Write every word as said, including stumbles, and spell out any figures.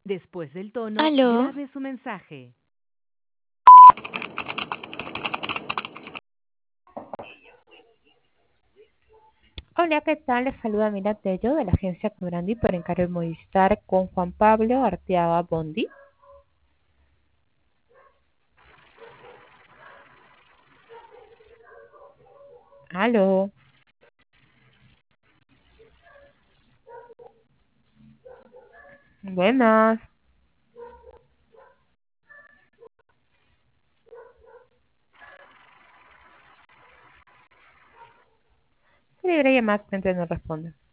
Después del tono, Aló. grabe su mensaje. Hola, ¿qué tal? Les saluda Mira Tello de la agencia Cobrandi por encargo de Movistar con Juan Pablo Arteaga Bondi. Aló. Buenas. Se libre llamada, cliente no responde.